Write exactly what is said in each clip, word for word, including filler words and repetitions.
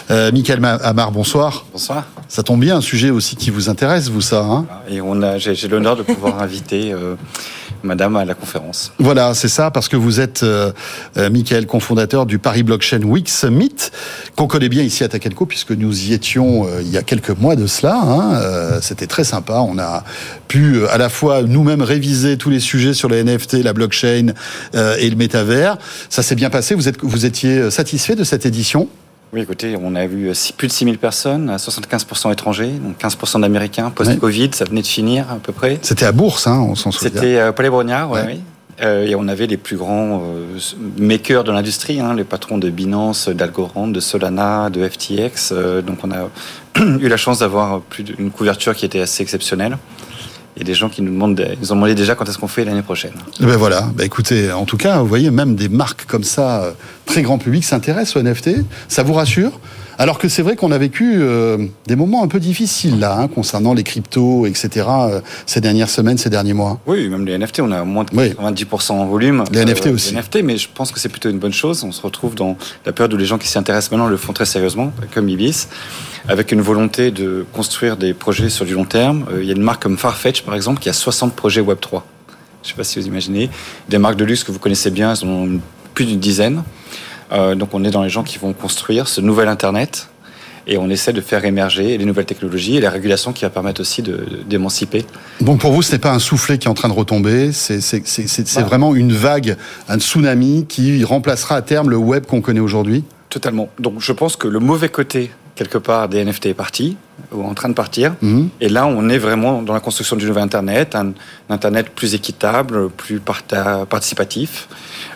Euh, Michael Amar, bonsoir. Bonsoir. Ça tombe bien, un sujet aussi qui vous intéresse, vous, ça, hein? Et on a, j'ai, j'ai l'honneur de pouvoir inviter euh, madame à la conférence. Voilà, c'est ça, parce que vous êtes, euh, euh, Michael, cofondateur du Paris Blockchain Week Summit, qu'on connaît bien ici à Tech and Co, puisque nous y étions euh, il y a quelques mois de cela. Hein, euh, c'était très sympa. On a pu euh, à la fois nous-mêmes réviser tous les sujets sur les N F T, la blockchain euh, et le métavers. Ça s'est bien passé. Vous êtes, vous étiez satisfait de cette édition? Oui, écoutez, on a vu plus de six mille personnes, soixante-quinze pour cent étrangers, donc quinze pour cent d'Américains, post-Covid, ça venait de finir à peu près. C'était à Bourse, hein, on s'en souvient. C'était euh, Palais Brognard, ouais. oui. Euh, et on avait les plus grands euh, makers de l'industrie, hein, les patrons de Binance, d'Algorand, de Solana, de F T X. Euh, donc on a eu la chance d'avoir plus d'une couverture qui était assez exceptionnelle. Et des gens qui nous demandent, ils ont demandé déjà quand est-ce qu'on fait l'année prochaine. Ben voilà, ben écoutez, en tout cas, vous voyez, même des marques comme ça, très grand public, s'intéressent aux N F T. Ça vous rassure? Alors que c'est vrai qu'on a vécu euh, des moments un peu difficiles là, hein, concernant les cryptos, et cetera. Euh, ces dernières semaines, ces derniers mois. Oui, même les N F T, on a moins de quatre-vingt-dix pour cent en volume. Les euh, N F T aussi. Les N F T, mais je pense que c'est plutôt une bonne chose. On se retrouve dans la période où les gens qui s'y intéressent maintenant le font très sérieusement, comme Ibis, avec une volonté de construire des projets sur du long terme. Euh, il y a une marque comme Farfetch, par exemple, qui a soixante projets Web trois. Je ne sais pas si vous imaginez. Des marques de luxe que vous connaissez bien, elles en ont plus d'une dizaine. Euh, donc on est dans les gens qui vont construire ce nouvel Internet. Et on essaie de faire émerger les nouvelles technologies et la régulation qui va permettre aussi de, de, d'émanciper. Donc pour vous, ce n'est pas un soufflet qui est en train de retomber, c'est, c'est, c'est, c'est, c'est bah. vraiment une vague, un tsunami qui remplacera à terme le web qu'on connaît aujourd'hui? Totalement. Donc je pense que le mauvais côté, quelque part, des N F T est parti, ou en train de partir. Mmh. Et là, on est vraiment dans la construction du nouvel Internet, un, un Internet plus équitable, plus parta- participatif,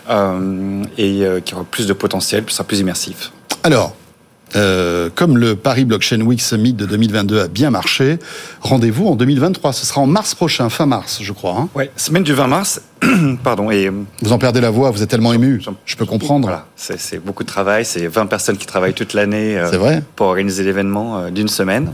euh, et euh, qui aura plus de potentiel, qui sera plus immersif. Alors, Euh, comme le Paris Blockchain Week Summit de deux mille vingt-deux a bien marché, rendez-vous en deux mille vingt-trois. Ce sera en mars prochain, fin mars, je crois. Hein. Oui, semaine du vingt mars. Pardon. Et vous en perdez la voix, vous êtes tellement ému. Je peux comprendre. Voilà, c'est, c'est beaucoup de travail. C'est vingt personnes qui travaillent toute l'année euh, c'est vrai pour organiser l'événement euh, d'une semaine.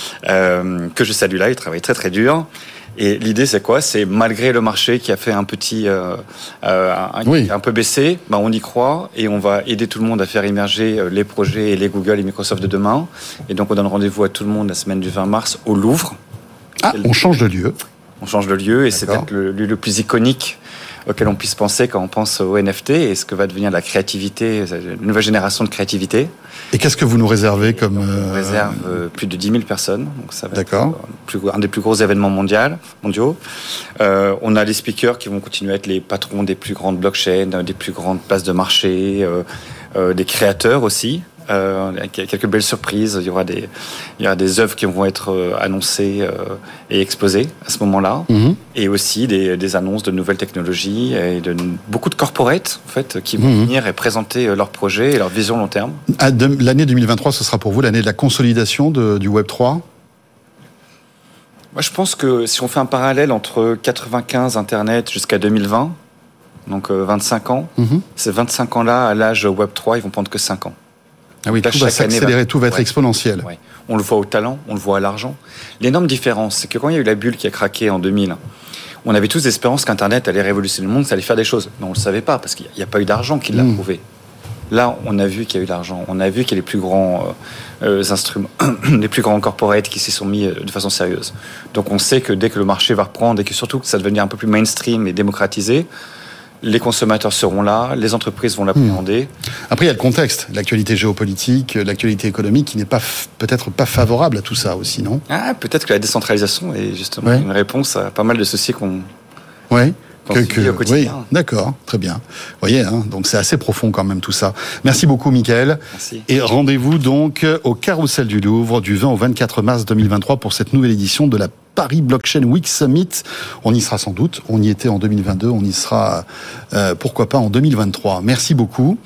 Euh, que je salue là, ils travaillent très très dur. Et l'idée, c'est quoi? C'est malgré le marché qui a fait un petit, euh, euh, un, oui. un peu baissé, ben on y croit et on va aider tout le monde à faire émerger les projets et les Google et Microsoft de demain. Et donc, on donne rendez-vous à tout le monde la semaine du vingt mars au Louvre. Ah, on change de lieu. On change de lieu et D'accord. c'est peut-être le lieu le plus iconique auquel on puisse penser quand on pense au N F T et ce que va devenir la créativité, une nouvelle génération de créativité. Et qu'est-ce que vous nous réservez comme... Euh... On réserve euh, plus de dix mille personnes, donc ça va D'accord. être plus, un des plus gros événements mondiaux. mondiaux. Euh, on a les speakers qui vont continuer à être les patrons des plus grandes blockchains, des plus grandes places de marché, euh, euh, des créateurs aussi. Euh, quelques belles surprises. Il y aura des, il y aura des œuvres qui vont être euh, annoncées euh, et exposées à ce moment-là, mmh. et aussi des, des annonces de nouvelles technologies et de beaucoup de corporates en fait qui vont mmh. venir et présenter leurs projets et leur vision long terme. À de, l'année deux mille vingt-trois, ce sera pour vous l'année de la consolidation de, du Web trois. Moi, je pense que si on fait un parallèle entre quatre-vingt-quinze Internet jusqu'à deux mille vingt, donc euh, vingt-cinq ans, mmh. ces vingt-cinq ans-là, à l'âge Web trois, ils vont prendre que cinq ans. Ah oui, tout va s'accélérer, tout va être ouais. exponentiel. Ouais. On le voit au talent, on le voit à l'argent. L'énorme différence, c'est que quand il y a eu la bulle qui a craqué en deux mille, on avait tous l'espérance qu'Internet allait révolutionner le monde, ça allait faire des choses. Mais on ne le savait pas, parce qu'il n'y a pas eu d'argent qui l'a mmh. prouvé. Là, on a vu qu'il y a eu de l'argent. On a vu qu'il y a les plus grands euh, instruments, les plus grands corporates qui s'y sont mis de façon sérieuse. Donc on sait que dès que le marché va reprendre et que surtout que ça va devenir un peu plus mainstream et démocratisé, les consommateurs seront là, les entreprises vont l'appréhender. Après, il y a le contexte, l'actualité géopolitique, l'actualité économique qui n'est pas f- peut-être pas favorable à tout ça aussi, non? Ah, peut-être que la décentralisation est justement ouais. une réponse à pas mal de soucis qu'on, ouais. qu'on que, vit que, au quotidien. Oui, d'accord, très bien. Vous voyez, hein, donc c'est assez profond quand même tout ça. Merci beaucoup, Michael. Merci. Et rendez-vous donc au Carrousel du Louvre du vingt au vingt-quatre mars deux mille vingt-trois pour cette nouvelle édition de la Paris Blockchain Week Summit. On y sera sans doute. On y était en deux mille vingt-deux. On y sera, euh, pourquoi pas, en deux mille vingt-trois. Merci beaucoup.